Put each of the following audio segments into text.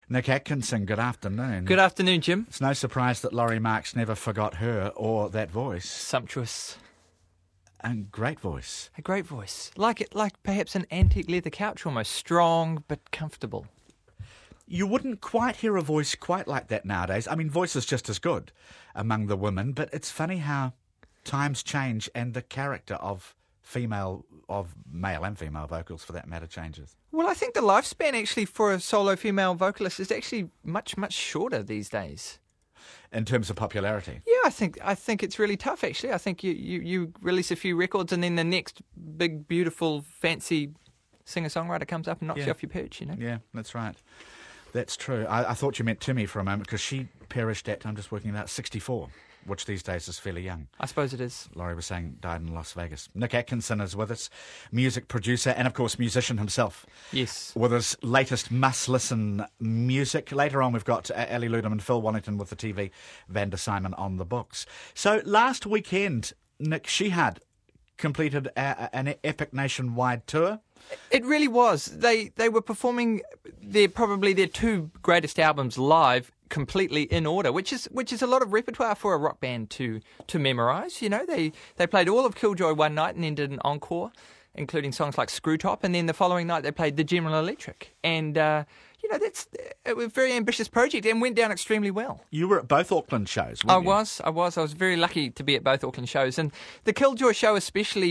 Nick Atkinson, good afternoon. Good afternoon, Jim. It's no surprise that Laurie Marks never forgot her or that voice. Sumptuous. And great voice. A great voice. Like perhaps an antique leather couch almost. Strong but comfortable. You wouldn't quite hear a voice quite like that nowadays. I mean, voice is just as good among the women, but it's funny how times change and the character of male and female vocals, for that matter, changes. Well, I think the lifespan actually for a solo female vocalist is actually much, much shorter these days. In terms of popularity? Yeah, I think it's really tough, actually. I think you release a few records and then the next big, beautiful, fancy singer-songwriter comes up and knocks you off your perch, you know? Yeah, that's right. That's true. I thought you meant Timmy for a moment because she perished at, I'm just working out, 64, which these days is fairly young. I suppose it is. Laurie was saying died in Las Vegas. Nick Atkinson is with us, music producer and, of course, musician himself. Yes. With his latest must-listen music. Later on, we've got Ali Ludham and Phil Wallington with the TV, Van der Simon on the books. So last weekend, Nick Shihad completed an epic nationwide tour. It really was. They were performing probably their two greatest albums live, completely in order, which is a lot of repertoire for a rock band to memorise. You know, they played all of Killjoy one night and then did an encore, including songs like Screw Top, and then the following night they played the General Electric. And it was a very ambitious project and went down extremely well. You were at both Auckland shows, weren't you? I was very lucky to be at both Auckland shows, and the Killjoy show especially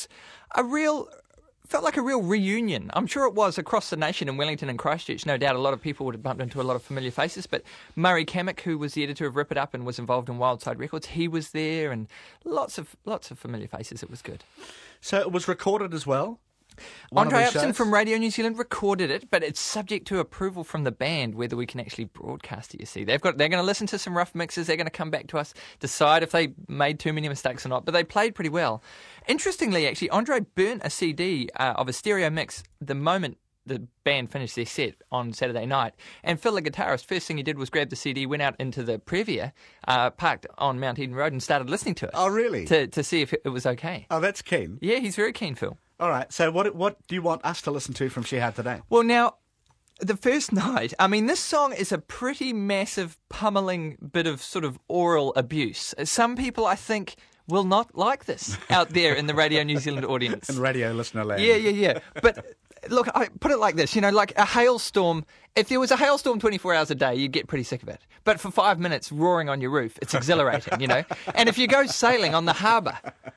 felt like a real reunion. I'm sure it was across the nation in Wellington and Christchurch. No doubt a lot of people would have bumped into a lot of familiar faces, but Murray Kamek, who was the editor of Rip It Up and was involved in Wildside Records, he was there, and lots of familiar faces. It was good. So it was recorded as well? Andre Upton from Radio New Zealand recorded it, but it's subject to approval from the band whether we can actually broadcast it, you see. They're going to listen to some rough mixes, they're going to come back to us, decide if they made too many mistakes or not, but they played pretty well. Interestingly, actually, Andre burnt a CD of a stereo mix the moment the band finished their set on Saturday night, and Phil, the guitarist, first thing he did was grab the CD, went out into the Previa, parked on Mount Eden Road and started listening to it. Oh, really? To see if it was okay. Oh, that's keen. Yeah, he's very keen, Phil. All right, so what do you want us to listen to from Shihad today? Well, now, the first night, I mean, this song is a pretty massive, pummeling bit of sort of oral abuse. Some people, I think, will not like this out there in the Radio New Zealand audience. In radio listener land. Yeah. But look, I put it like this, like a hailstorm. If there was a hailstorm 24 hours a day, you'd get pretty sick of it. But for 5 minutes roaring on your roof, it's exhilarating, And if you go sailing on the harbour,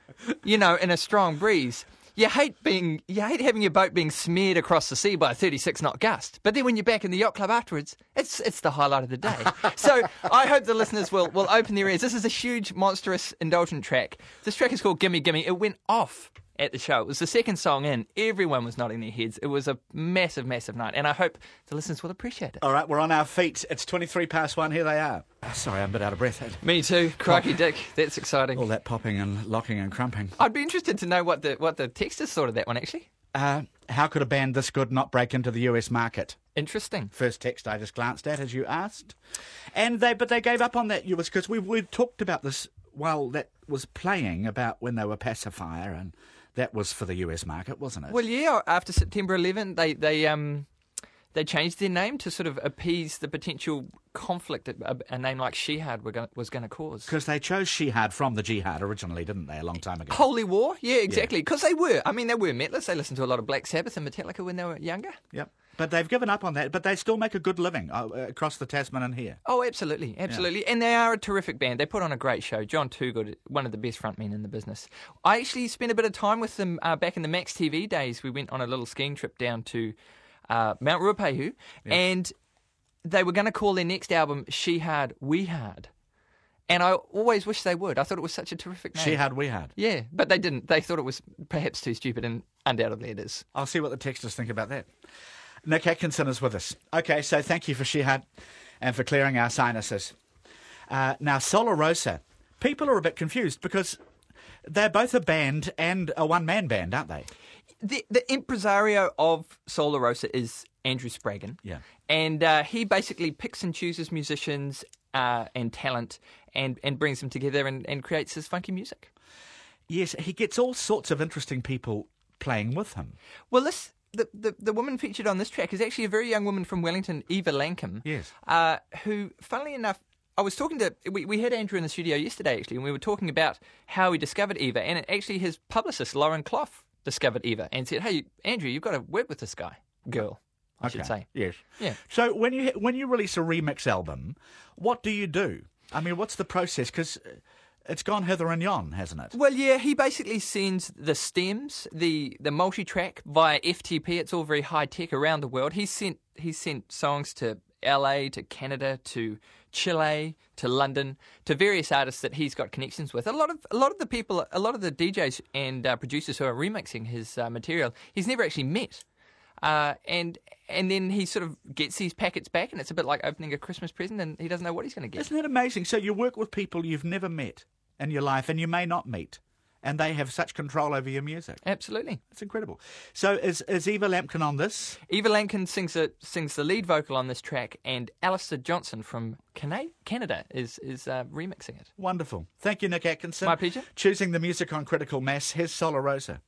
in a strong breeze, You hate having your boat being smeared across the sea by a 36-knot gust. But then when you're back in the yacht club afterwards, it's the highlight of the day. So I hope the listeners will open their ears. This is a huge, monstrous, indulgent track. This track is called Gimme Gimme. It went off at the show. It was the second song in. Everyone was nodding their heads. It was a massive, massive night. And I hope the listeners will appreciate it. All right, we're on our feet. It's 1. Here they are. Sorry, I'm a bit out of breath. Me too. Crikey Dick. That's exciting. All that popping and locking and crumping. I'd be interested to know what the texters thought of that one, actually. How could a band this good not break into the US market? Interesting. First text I just glanced at as you asked. But they gave up on that US because we talked about this while that was playing, about when they were Pacifier, and that was for the US market, wasn't it? Well, yeah, after September 11, they changed their name to sort of appease the potential conflict a name like Shihad was going to cause. Because they chose Shihad from the Jihad originally, didn't they, a long time ago? Holy War? Yeah, exactly. Because they were metalists. They listened to a lot of Black Sabbath and Metallica when they were younger. Yep. But they've given up on that. But they still make a good living across the Tasman and here. Oh, absolutely. Absolutely. Yeah. And they are a terrific band. They put on a great show. John Toogood, one of the best frontmen in the business. I actually spent a bit of time with them back in the Max TV days. We went on a little skiing trip down to Mount Ruapehu, and they were going to call their next album Shihad We Hard. And I always wished they would. I thought it was such a terrific name. Shihad We Hard. Yeah, but they didn't. They thought it was perhaps too stupid, and undoubtedly it is. I'll see what the texters think about that. Nick Atkinson is with us. Okay, so thank you for Shihad and for clearing our sinuses. Now, Solar Rosa, people are a bit confused because they're both a band and a one-man band, aren't they? The impresario of Solar Rosa is Andrew Spraggin. Yeah. And he basically picks and chooses musicians and talent and brings them together and creates his funky music. Yes, he gets all sorts of interesting people playing with him. Well, this the woman featured on this track is actually a very young woman from Wellington, Eva Lankham. Yes. Who, funnily enough, I was talking to... We had Andrew in the studio yesterday, actually, and we were talking about how he discovered Eva, and actually his publicist, Lauren Clough, discovered Eva and said, hey, Andrew, you've got to work with this guy. Girl, I should say. Yes. Yeah. So when you release a remix album, what do you do? I mean, what's the process? Because it's gone hither and yon, hasn't it? Well, yeah, he basically sends the stems, the multi-track via FTP. It's all very high-tech around the world. He's sent songs to LA, to Canada, to Chile, to London, to various artists that he's got connections with. A lot of the people, a lot of the DJs and producers who are remixing his material, he's never actually met. And then he sort of gets these packets back, and it's a bit like opening a Christmas present, and he doesn't know what he's going to get. Isn't that amazing? So you work with people you've never met in your life, and you may not meet, and they have such control over your music. Absolutely. It's incredible. So is Eva Lampkin on this? Eva Lampkin sings the lead vocal on this track, and Alistair Johnson from Canada is remixing it. Wonderful. Thank you, Nick Atkinson. My pleasure. Choosing the music on Critical Mass. Here's Solar Rosa.